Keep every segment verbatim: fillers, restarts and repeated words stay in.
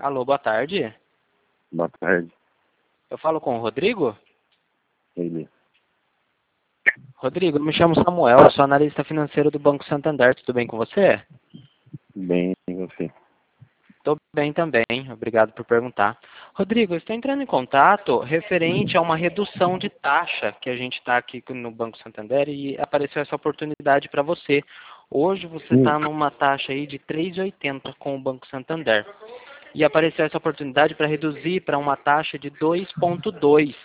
Alô, boa tarde. Boa tarde. Eu falo com o Rodrigo? Ele. Rodrigo, eu me chamo Samuel, eu sou analista financeiro do Banco Santander. Tudo bem com você? Bem, e você? Estou bem também, obrigado por perguntar. Rodrigo, eu estou entrando em contato referente a uma redução de taxa que a gente está aqui no Banco Santander e apareceu essa oportunidade para você. Hoje você Hum. está numa taxa aí de três vírgula oitenta com o Banco Santander. E apareceu essa oportunidade para reduzir para uma taxa de dois vírgula dois.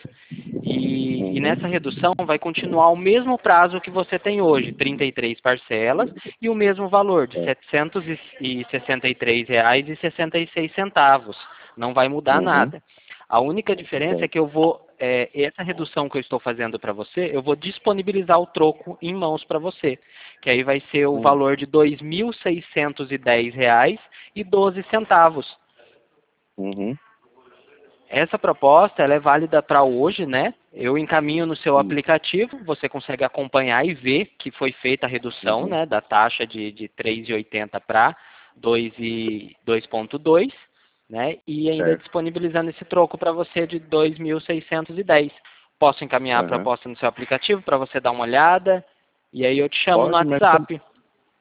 E, e Uhum. nessa redução vai continuar o mesmo prazo que você tem hoje, trinta e três parcelas, e o mesmo valor de É. setecentos e sessenta e três reais e sessenta e seis centavos. Não vai mudar Uhum. nada. A única diferença é Certo. que eu vou, é, essa redução que eu estou fazendo para você, eu vou disponibilizar o troco em mãos para você, que aí vai ser o Hum. valor de dois mil seiscentos e dez reais e doze centavos. Uhum. Essa proposta ela é válida para hoje, né? Eu encaminho no seu Hum. aplicativo, você consegue acompanhar e ver que foi feita a redução, Uhum. né, da taxa de, de três vírgula oitenta para dois vírgula dois, né? E ainda Certo. disponibilizando esse troco para você de dois mil seiscentos e dez. Posso encaminhar a Uhum. proposta no seu aplicativo para você dar uma olhada e aí eu te chamo no Pode, mas como, WhatsApp.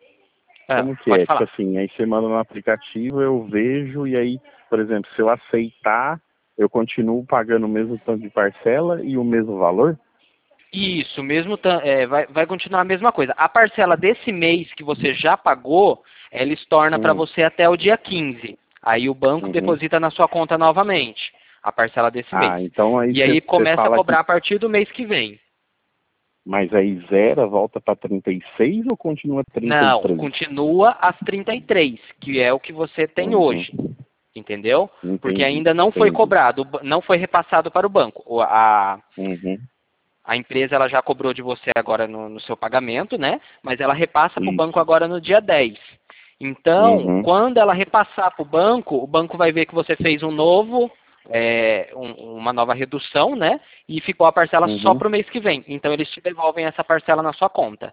Ah, como que pode é? Tipo falar. assim, aí você manda no aplicativo, eu vejo, e aí, por exemplo, se eu aceitar, eu continuo pagando o mesmo tanto de parcela e o mesmo valor? Isso, mesmo ta- é, vai, vai continuar a mesma coisa. A parcela desse mês que você já pagou, ela estorna para Hum. você até o dia quinze. Aí o banco Uhum. deposita na sua conta novamente a parcela desse mês. Ah, então aí E aí você começa a fala cobrar que. a partir do mês que vem. Mas aí zera, volta para trinta e seis ou continua trinta e Não, três? continua às trinta e três, que é o que você tem Uhum. hoje. Entendeu? Porque Entendi, ainda não foi entendi. cobrado, o ba- não foi repassado para o banco. O- A, Uhum. A empresa ela já cobrou de você agora no, no seu pagamento, né? Mas ela repassa para o banco Isso. agora no dia dez. Então, Uhum. quando ela repassar para o banco, o banco vai ver que você fez um novo, é, um- uma nova redução, né? E ficou a parcela só Uhum. para o mês que vem. Então, eles te devolvem essa parcela na sua conta.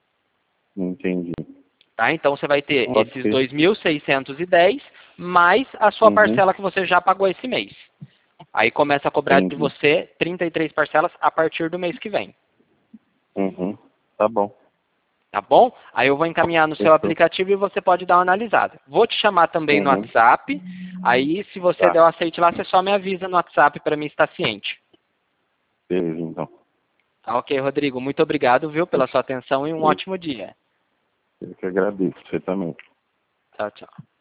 Entendi. Tá? Então, você vai ter Pode esses ser. dois mil seiscentos e dez mais a sua Uhum. parcela que você já pagou esse mês. Aí começa a cobrar de Entendi. você trinta e três parcelas a partir do mês que vem. Uhum. Tá bom. Tá bom? Aí eu vou encaminhar no seu Fechou. aplicativo e você pode dar uma analisada. Vou te chamar também no Uhum. WhatsApp. Aí, se você Tá. der o aceite lá, você só me avisa no WhatsApp para mim estar ciente. Beleza, então. Tá ok, Rodrigo? Muito obrigado, viu, pela sua atenção e um Eu, ótimo dia. eu que agradeço. Você também. Tchau, tchau.